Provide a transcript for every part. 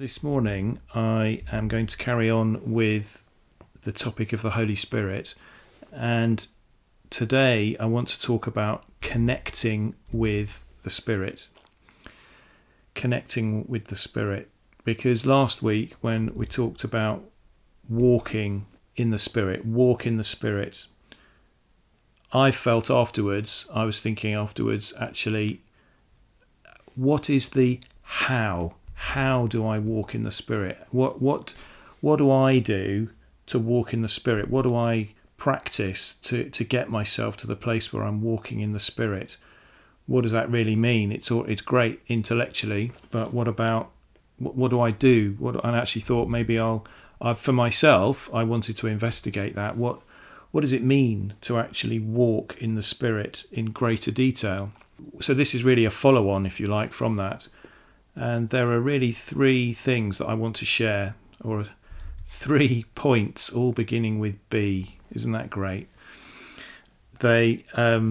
This morning I am going to carry on with the topic of the Holy Spirit, and today I want to talk about connecting with the Spirit. Connecting with the Spirit, because last week when we talked about walking in the Spirit, walk in the Spirit, I felt afterwards, I was thinking afterwards, actually, what is the how? How do I walk in the Spirit? What do I do to walk in the Spirit? What do I practice to get myself to the place where I'm walking in the Spirit? What does that really mean? It's great intellectually, but what do I do? I actually thought maybe for myself, I wanted to investigate that. What does it mean to actually walk in the Spirit in greater detail? So this is really a follow-on, if you like, from that. And there are really three things that I want to share, or 3 points, all beginning with B. Isn't that great? There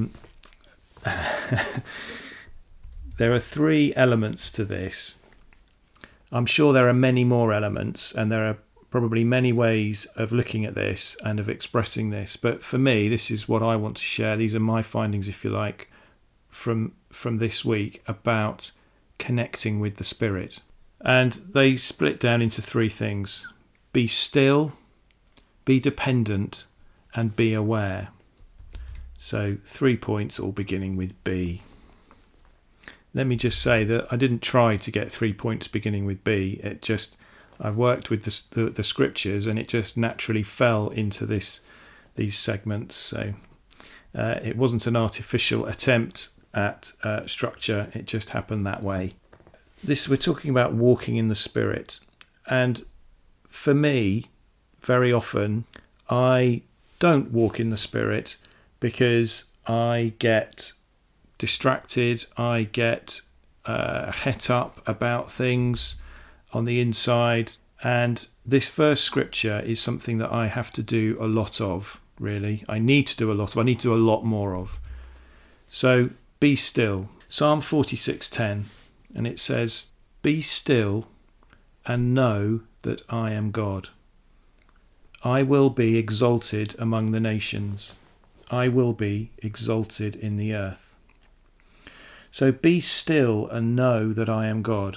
are 3 elements to this. I'm sure there are many more elements, and there are probably many ways of looking at this and of expressing this. But for me, this is what I want to share. These are my findings, if you like, from this week about connecting with the Spirit. And they split down into 3 things: be still, be dependent, and be aware. So 3 points, all beginning with B. Let me just say that I didn't try to get 3 points beginning with B. I've worked with the scriptures, and it just naturally fell into these segments. So it wasn't an artificial attempt at structure. It just happened that way. We're talking about walking in the Spirit, and for me, very often I don't walk in the Spirit because I get distracted, I get het up about things on the inside, and this first scripture is something that I have to do a lot of, really. I need to do a lot more of. So be still. Psalm 46:10, and it says, "Be still and know that I am God. I will be exalted among the nations. I will be exalted in the earth." So be still and know that I am God.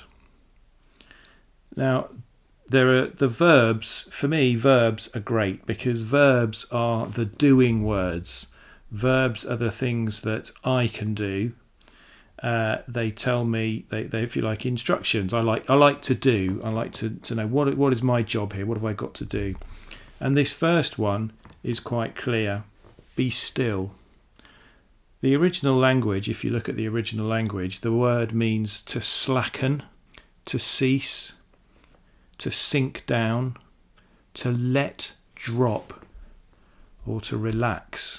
Now, there are the verbs. For me, verbs are great because verbs are the doing words. Verbs are the things that I can do. They tell me, they if you like, instructions. I like to do. I like to know what is my job here. What have I got to do? And this first one is quite clear. Be still. The original language, if you look at the original language, the word means to slacken, to cease, to sink down, to let drop, or to relax.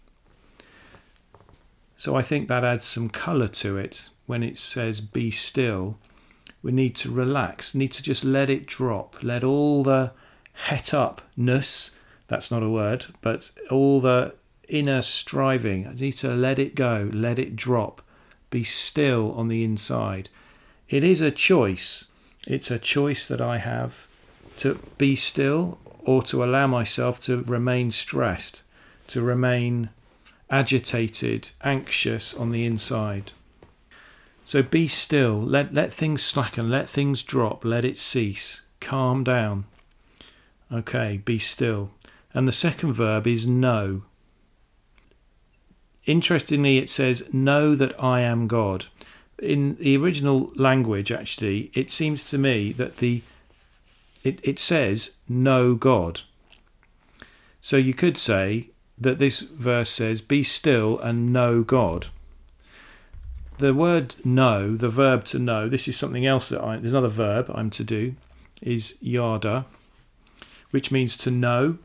So I think that adds some colour to it. When it says be still, we need to relax, need to just let it drop, let all the het upness, that's not a word, but all the inner striving, I need to let it go, let it drop, be still on the inside. It is a choice. It's a choice that I have to be still or to allow myself to remain stressed, to remain agitated, anxious on the inside. So be still, let things slacken, let things drop, let it cease, calm down. Okay, be still. And the second verb is know. Interestingly, it says, know that I am God. In the original language, actually, it seems to me that it says, know God. So you could say that this verse says, be still and know God. The word know, the verb to know, this is something else there's another verb I'm to do, is yada, which means to know,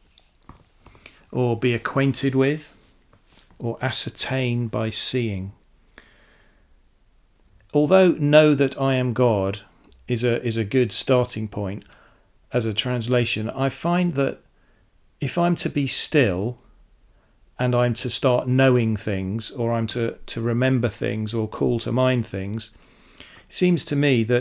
or be acquainted with, or ascertain by seeing. Although know that I am God is a good starting point as a translation, I find that if I'm to be still and I'm to start knowing things, or I'm to remember things or call to mind things, it seems to me that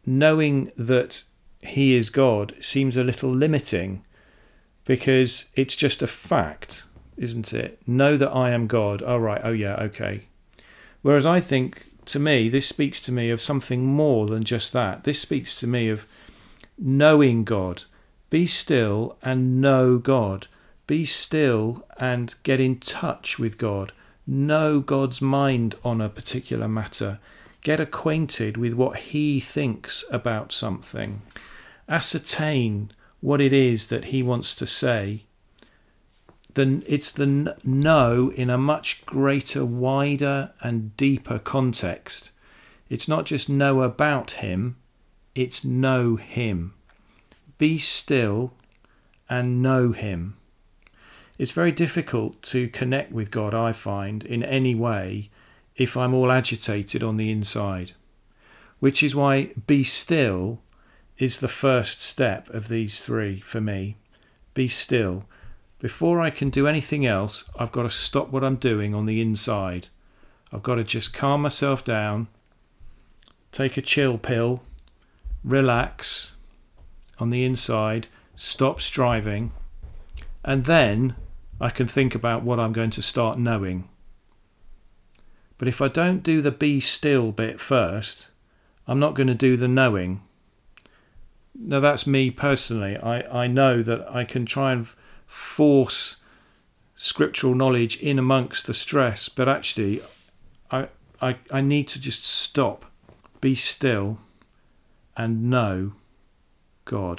knowing that he is God seems a little limiting, because it's just a fact, isn't it? Know that I am God. Oh, right. Oh, yeah. Okay. Whereas I think, to me, this speaks to me of something more than just that. This speaks to me of knowing God. Be still and know God. Be still and get in touch with God. Know God's mind on a particular matter. Get acquainted with what he thinks about something. Ascertain what it is that he wants to say. Then it's the know in a much greater, wider and deeper context. It's not just know about him, it's know him. Be still and know him. It's very difficult to connect with God, I find, in any way if I'm all agitated on the inside. Which is why be still is the first step of these three for me. Be still. Before I can do anything else, I've got to stop what I'm doing on the inside. I've got to just calm myself down, take a chill pill, relax on the inside, stop striving, and then I can think about what I'm going to start knowing. But if I don't do the be still bit first, I'm not going to do the knowing. Now that's me personally. I know that I can try and force scriptural knowledge in amongst the stress, but actually I need to just stop, be still and know God.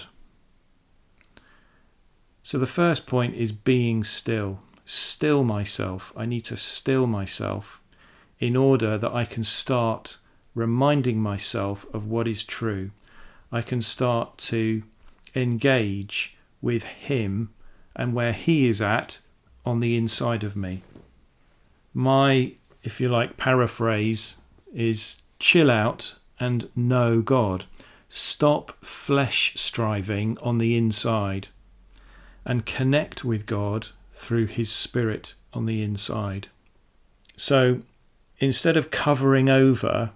So the first point is being still. Still myself. I need to still myself in order that I can start reminding myself of what is true. I can start to engage with him and where he is at on the inside of me. My, if you like, paraphrase is chill out and know God. Stop flesh striving on the inside and connect with God through his Spirit on the inside. So instead of covering over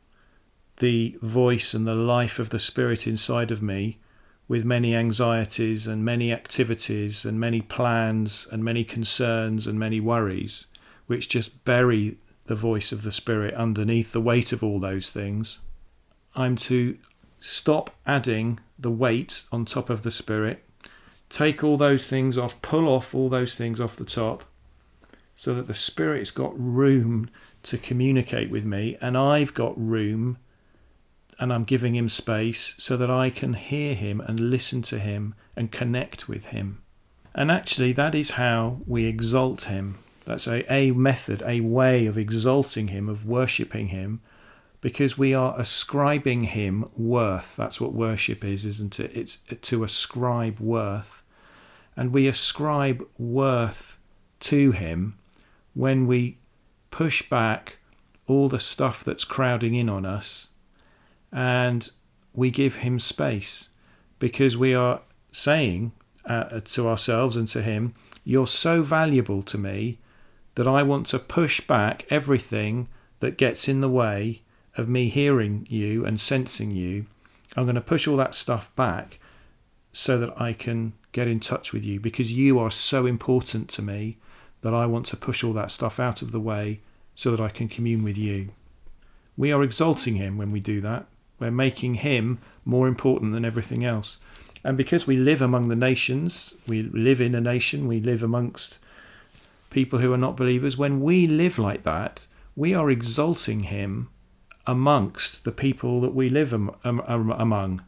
the voice and the life of the Spirit inside of me with many anxieties and many activities and many plans and many concerns and many worries, which just bury the voice of the Spirit underneath the weight of all those things, I'm to stop adding the weight on top of the Spirit, take all those things off, pull off all those things off the top, so that the Spirit's got room to communicate with me, and I've got room, and I'm giving him space so that I can hear him and listen to him and connect with him. And actually that is how we exalt him. That's a method, a way of exalting him, of worshipping him, because we are ascribing him worth. That's what worship is, isn't it? It's to ascribe worth. And we ascribe worth to him when we push back all the stuff that's crowding in on us, and we give him space, because we are saying to ourselves and to him, you're so valuable to me that I want to push back everything that gets in the way of me hearing you and sensing you. I'm going to push all that stuff back so that I can get in touch with you, because you are so important to me that I want to push all that stuff out of the way so that I can commune with you. We are exalting him when we do that. We're making him more important than everything else. And because we live among the nations, we live in a nation, we live amongst people who are not believers, when we live like that, we are exalting him amongst the people that we live among.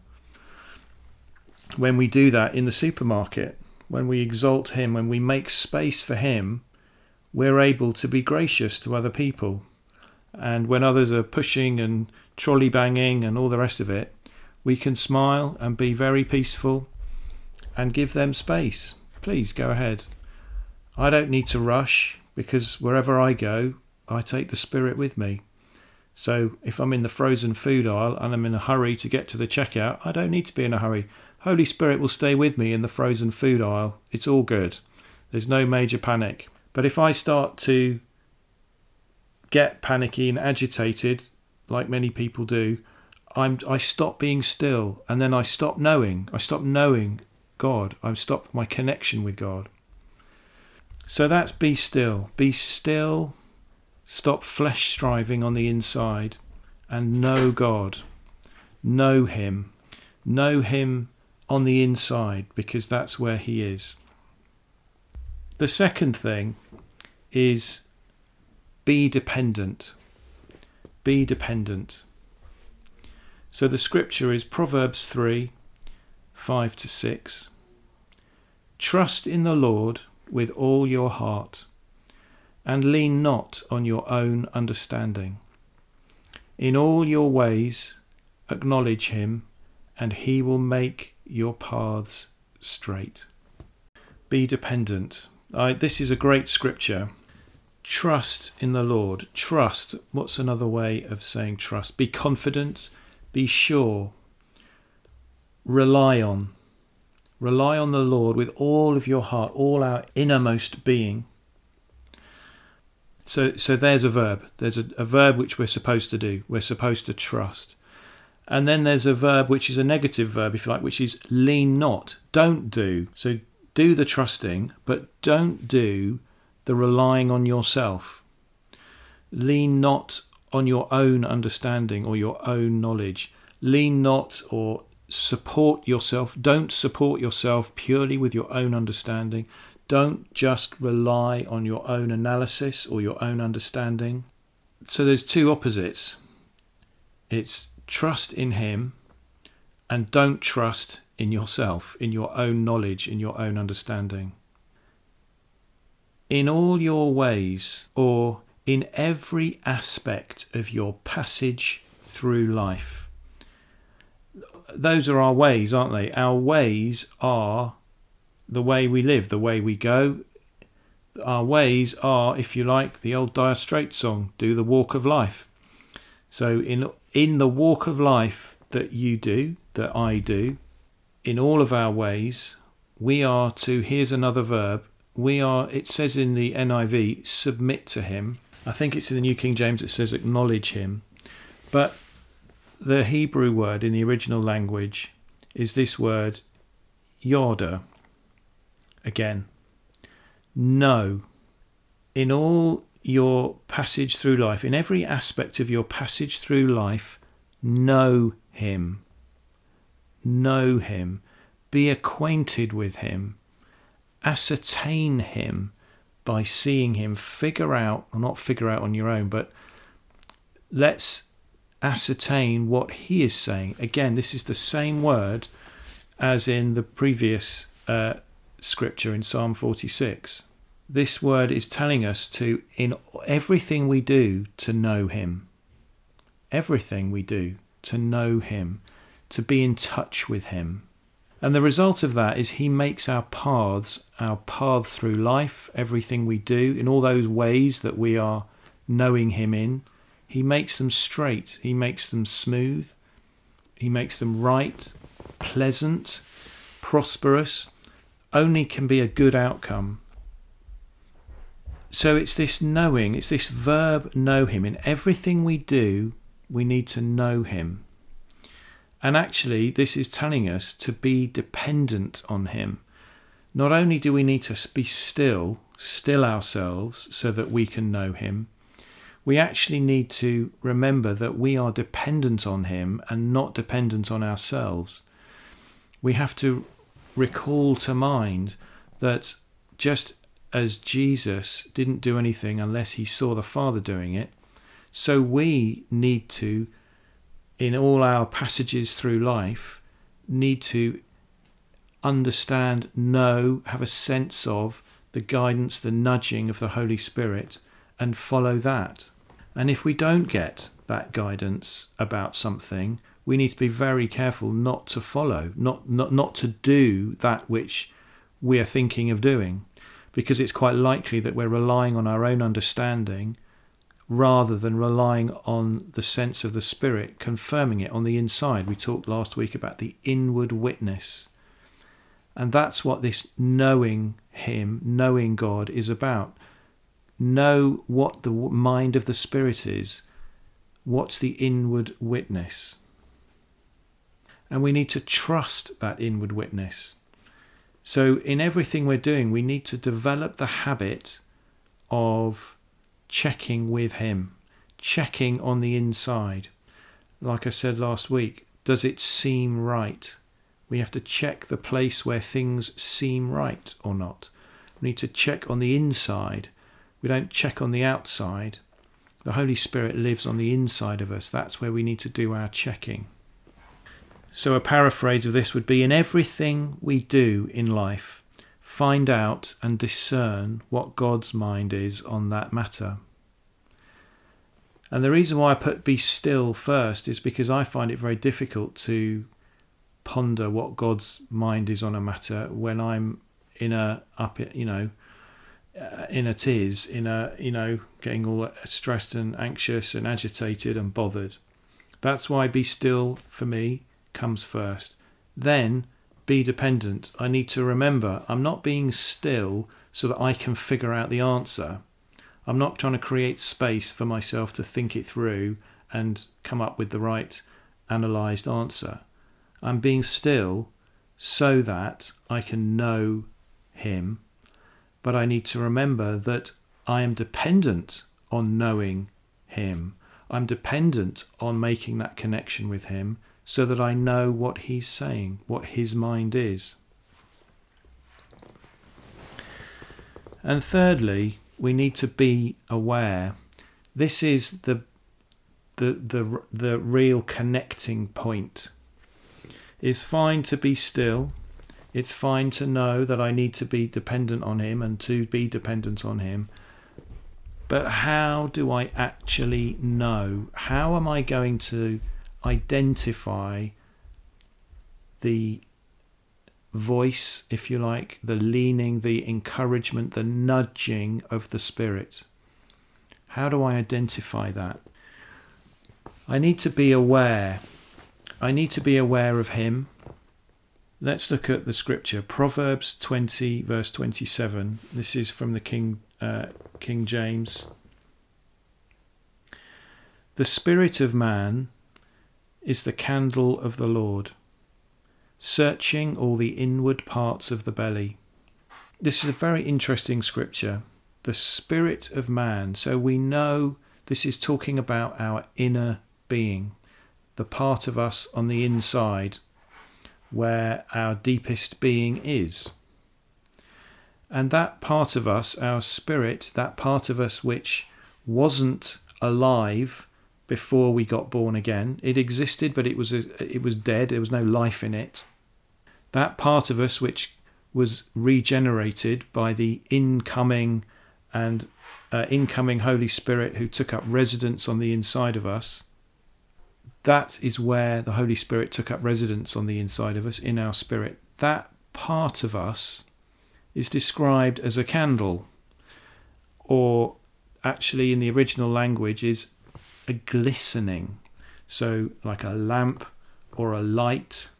When we do that in the supermarket, when we exalt him, when we make space for him, we're able to be gracious to other people. And when others are pushing and trolley banging and all the rest of it, we can smile and be very peaceful and give them space. Please go ahead. I don't need to rush, because wherever I go, I take the Spirit with me. So if I'm in the frozen food aisle and I'm in a hurry to get to the checkout, I don't need to be in a hurry. Holy Spirit will stay with me in the frozen food aisle. It's all good. There's no major panic. But if I start to get panicky and agitated, like many people do, I stop being still, and then I stop knowing God. I stop my connection with God. So that's be still. Be still, stop flesh striving on the inside, and know God. Know him. Know him on the inside, because that's where he is. The second thing is be dependent. Be dependent. So the scripture is Proverbs 3, 5-6. Trust in the Lord with all your heart, and lean not on your own understanding. In all your ways acknowledge him, and he will make your paths straight. Be dependent. This is a great scripture. Trust in the Lord. Trust. What's another way of saying trust? Be confident. Be sure. Rely on. Rely on the Lord with all of your heart, all our innermost being. So there's a verb. There's a verb which we're supposed to do. We're supposed to trust. And then there's a verb which is a negative verb, if you like, which is lean not. Don't do. So do the trusting, but don't do the relying on yourself. Lean not on your own understanding or your own knowledge. Lean not or support yourself. Don't support yourself purely with your own understanding. Don't just rely on your own analysis or your own understanding. So there's two opposites. It's trust in him and don't trust in yourself, in your own knowledge, in your own understanding. In all your ways, or in every aspect of your passage through life. Those are our ways, aren't they? Our ways are the way we live, the way we go. Our ways are, if you like, the old Dire Straits song, do the walk of life. So in the walk of life that you do, that I do, in all of our ways, we are to, here's another verb, it says in the NIV, submit to him. I think it's in the New King James, it says acknowledge him. But the Hebrew word in the original language is this word, yoda. Again, know. In all your passage through life, in every aspect of your passage through life, know him. Know him. Be acquainted with him. Ascertain him by seeing him. Figure out, or not figure out on your own, but let's ascertain what he is saying. Again, this is the same word as in the previous scripture in Psalm 46. This word is telling us to, in everything we do, to know him. Everything we do, to know him, to be in touch with him. And the result of that is he makes our paths through life, everything we do, in all those ways that we are knowing him in. He makes them straight. He makes them smooth. He makes them right, pleasant, prosperous. Only can be a good outcome. So it's this knowing, it's this verb know him. In everything we do, we need to know him. And actually, this is telling us to be dependent on him. Not only do we need to be still ourselves so that we can know him, we actually need to remember that we are dependent on him and not dependent on ourselves. We have to recall to mind that just as Jesus didn't do anything unless he saw the Father doing it, so we need to, in all our passages through life, need to understand, know, have a sense of the guidance, the nudging of the Holy Spirit, and follow that. And if we don't get that guidance about something, we need to be very careful not to follow, not to do that which we are thinking of doing, because it's quite likely that we're relying on our own understanding rather than relying on the sense of the Spirit, confirming it on the inside. We talked last week about the inward witness. And that's what this knowing him, knowing God is about. Know what the mind of the Spirit is. What's the inward witness? And we need to trust that inward witness. So in everything we're doing, we need to develop the habit of checking with him, checking on the inside. Like I said last week, does it seem right? We have to check the place where things seem right or not. We need to check on the inside. We don't check on the outside. The Holy Spirit lives on the inside of us. That's where we need to do our checking. So a paraphrase of this would be, in everything we do in life, find out and discern what God's mind is on that matter. And the reason why I put be still first is because I find it very difficult to ponder what God's mind is on a matter when I'm in a tears, getting all stressed and anxious and agitated and bothered. That's why be still for me comes first. Then be dependent. I need to remember I'm not being still so that I can figure out the answer. I'm not trying to create space for myself to think it through and come up with the right analysed answer. I'm being still so that I can know him, but I need to remember that I am dependent on knowing him. I'm dependent on making that connection with him so that I know what he's saying, what his mind is. And thirdly, we need to be aware. This is the real connecting point. It's fine to be still. It's fine to know that I need to be dependent on him and to be dependent on him. But how do I actually know? How am I going to identify the voice, if you like, the leaning, the encouragement, the nudging of the Spirit? How do I identify that? I need to be aware. I need to be aware of him. Let's look at the scripture. Proverbs 20 verse 27. This is from the King James. The spirit of man is the candle of the Lord, searching all the inward parts of the belly. This is a very interesting scripture. The spirit of man. So we know this is talking about our inner being, the part of us on the inside where our deepest being is. And that part of us, our spirit, that part of us which wasn't alive before we got born again, it existed but it was dead, there was no life in it. That part of us which was regenerated by the incoming Holy Spirit who took up residence on the inside of us, that is where the Holy Spirit took up residence on the inside of us, in our spirit. That part of us is described as a candle, or actually in the original language is a glistening. So like a lamp or a light.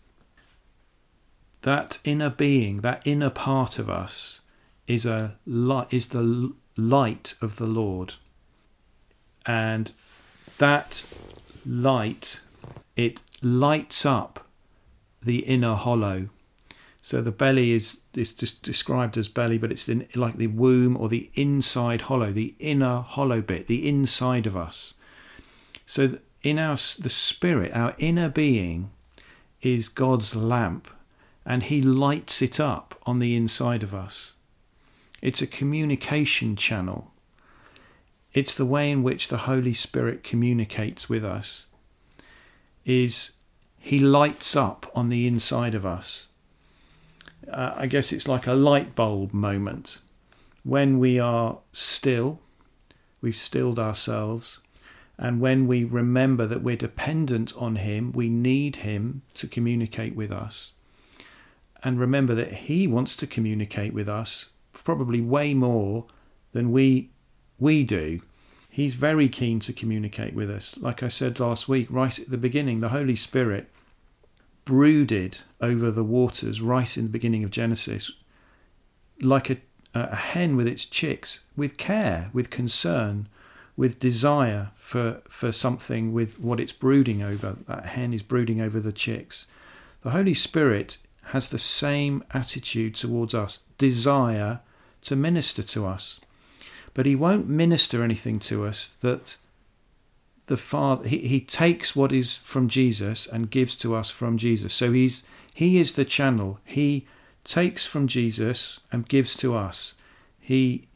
That inner being, that inner part of us is the light of the Lord. And that light, it lights up the inner hollow. So the belly is just described as belly, but it's like the womb or the inside hollow, the inner hollow bit, the inside of us. So in the spirit, our inner being is God's lamp, and he lights it up on the inside of us. It's a communication channel. It's the way in which the Holy Spirit communicates with us. Is he lights up on the inside of us. I guess it's like a light bulb moment. When we are still, we've stilled ourselves, and when we remember that we're dependent on him, we need him to communicate with us. And remember that he wants to communicate with us probably way more than we do. He's very keen to communicate with us. Like I said last week, right at the beginning, the Holy Spirit brooded over the waters right in the beginning of Genesis, like a hen with its chicks, with care, with concern, with desire for something, with what it's brooding over. That hen is brooding over the chicks. The Holy Spirit has the same attitude towards us, desire to minister to us. But he won't minister anything to us that the Father, he takes what is from Jesus and gives to us from Jesus. So he is the channel. He takes from Jesus and gives to us. He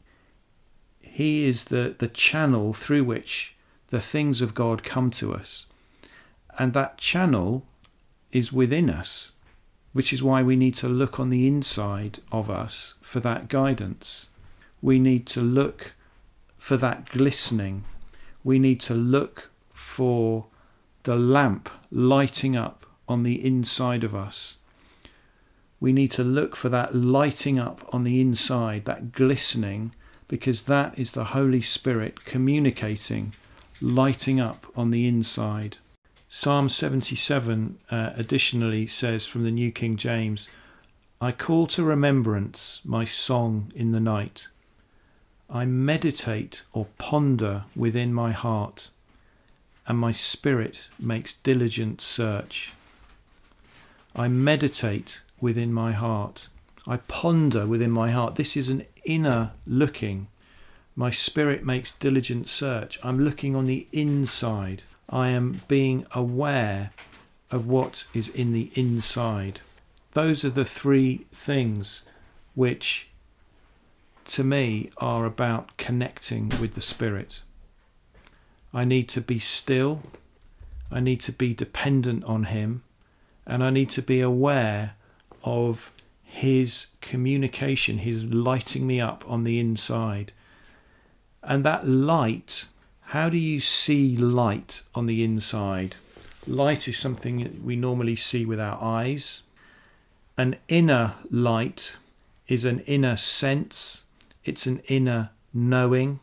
is the channel through which the things of God come to us. And that channel is within us, which is why we need to look on the inside of us for that guidance. We need to look for that glistening. We need to look for the lamp lighting up on the inside of us. We need to look for that lighting up on the inside, that glistening, because that is the Holy Spirit communicating, lighting up on the inside. Psalm 77 additionally says from the New King James, I call to remembrance my song in the night. I meditate or ponder within my heart, and my spirit makes diligent search. I meditate within my heart. I ponder within my heart. This is an inner looking. My spirit makes diligent search. I'm looking on the inside. I am being aware of what is in the inside. Those are the three things which, to me, are about connecting with the Spirit. I need to be still. I need to be dependent on him. And I need to be aware of his communication, his lighting me up on the inside. And that light, how do you see light on the inside? Light is something we normally see with our eyes. An inner light is an inner sense. It's an inner knowing.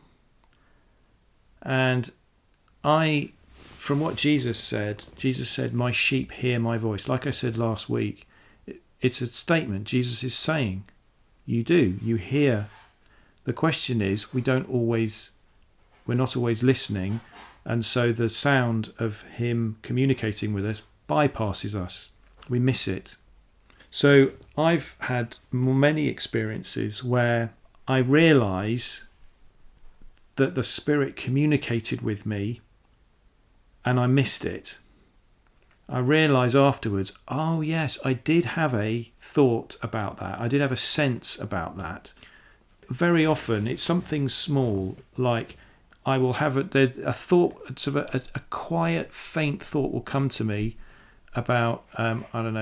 And from what Jesus said, my sheep hear my voice. Like I said last week, it's a statement Jesus is saying. You do, you hear. The question is, we're not always listening, and so the sound of him communicating with us bypasses us. We miss it. So I've had many experiences where I realise that the Spirit communicated with me and I missed it. I realise afterwards, oh yes, I did have a thought about that. I did have a sense about that. Very often it's something small, like I will have a thought, sort of a quiet, faint thought will come to me about, I'm going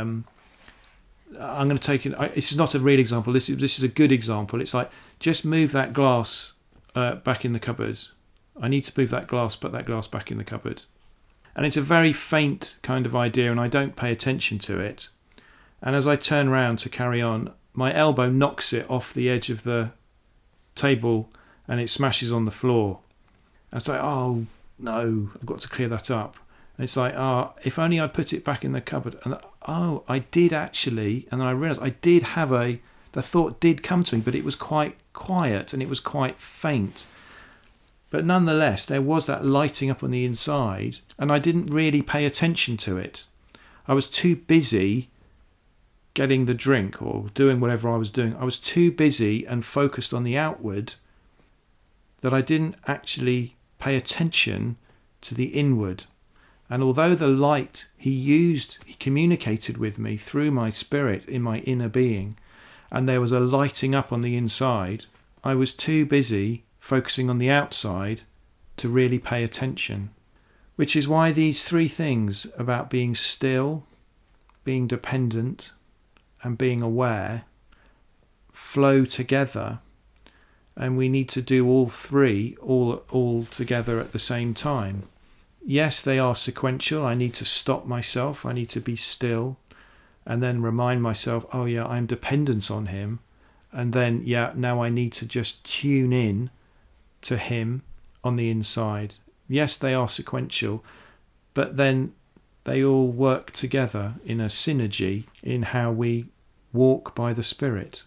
to take it. This is not a real example. This is a good example. It's like, just move that glass back in the cupboard. I need to move that glass, put that glass back in the cupboard. And it's a very faint kind of idea, and I don't pay attention to it. And as I turn around to carry on, my elbow knocks it off the edge of the table and it smashes on the floor. And it's like, oh no, I've got to clear that up. And it's like, if only I'd put it back in the cupboard. And I did actually. And then I realised I did have the thought did come to me, but it was quite quiet and it was quite faint. But nonetheless, there was that lighting up on the inside, and I didn't really pay attention to it. I was too busy getting the drink or doing whatever I was doing. I was too busy and focused on the outward that I didn't actually pay attention to the inward. And although the light he communicated with me through my spirit in my inner being, and there was a lighting up on the inside, I was too busy focusing on the outside to really pay attention. Which is why these three things about being still, being dependent, and being aware flow together, and we need to do all three all together at the same time. Yes, they are sequential. I need to stop myself. I need to be still and then remind myself, oh yeah, I'm dependent on him. And then, now I need to just tune in to him on the inside. Yes, they are sequential, but then they all work together in a synergy in how we walk by the Spirit.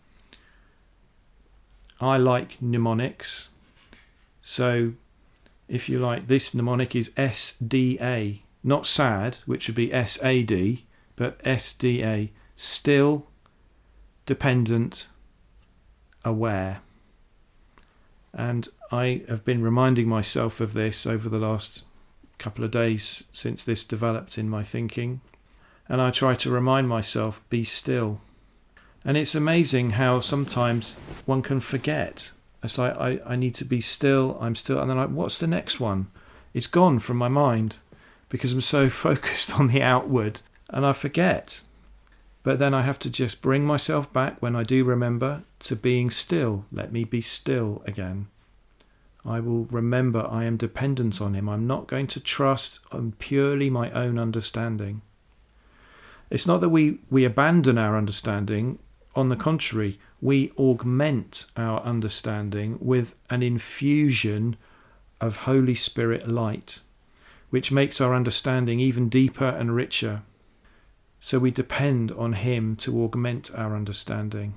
I like mnemonics. So if you like, this mnemonic is SDA, not SAD, which would be SAD, but SDA, still, dependent, aware. And I have been reminding myself of this over the last couple of days since this developed in my thinking. And I try to remind myself, be still. And it's amazing how sometimes one can forget. It's like, I need to be still, I'm still, and then like, what's the next one? It's gone from my mind because I'm so focused on the outward and I forget. But then I have to just bring myself back when I do remember to being still. Let me be still again. I will remember I am dependent on him. I'm not going to trust on purely my own understanding. It's not that we abandon our understanding. On the contrary, we augment our understanding with an infusion of Holy Spirit light, which makes our understanding even deeper and richer. So we depend on him to augment our understanding.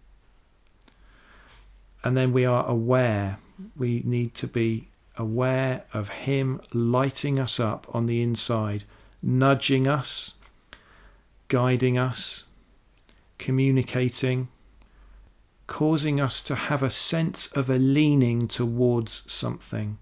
And then we are aware. We need to be aware of him lighting us up on the inside, nudging us, guiding us, communicating, causing us to have a sense of a leaning towards something.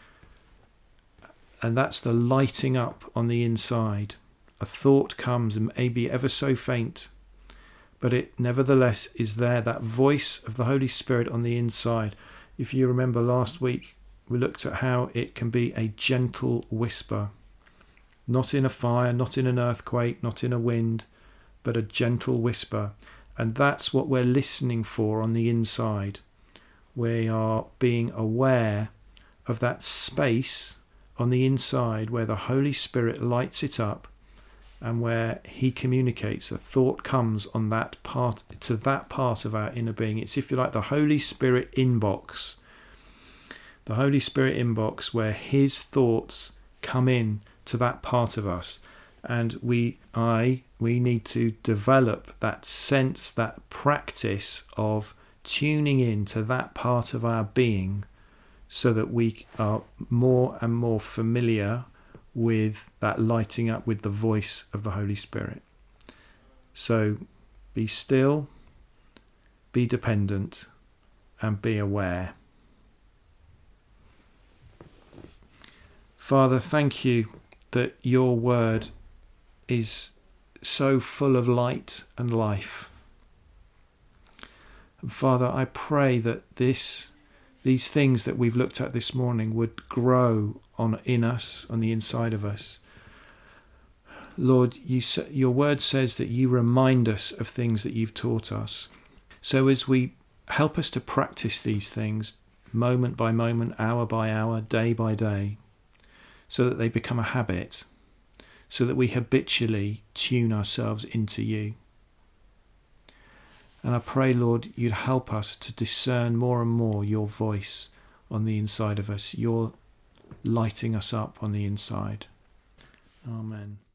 And that's the lighting up on the inside. A thought comes and may be ever so faint, but it nevertheless is there, that voice of the Holy Spirit on the inside. If you remember last week, we looked at how it can be a gentle whisper, not in a fire, not in an earthquake, not in a wind, but a gentle whisper. And that's what we're listening for on the inside. We are being aware of that space on the inside where the Holy Spirit lights it up and where he communicates. A thought comes on that part, to that part of our inner being. It's, if you like, the Holy Spirit inbox. The Holy Spirit inbox where his thoughts come in to that part of us. And we need to develop that sense, that practice of tuning in to that part of our being so that we are more and more familiar with that lighting up with the voice of the Holy Spirit. So be still, be dependent, and be aware. Father, thank you that your word is so full of light and life. And Father, I pray that these things that we've looked at this morning would grow in us, on the inside of us. Lord, your word says that you remind us of things that you've taught us. So as we help us to practice these things moment by moment, hour by hour, day by day, so that they become a habit, so that we habitually tune ourselves into you. And I pray, Lord, you'd help us to discern more and more your voice on the inside of us, your lighting us up on the inside. Amen.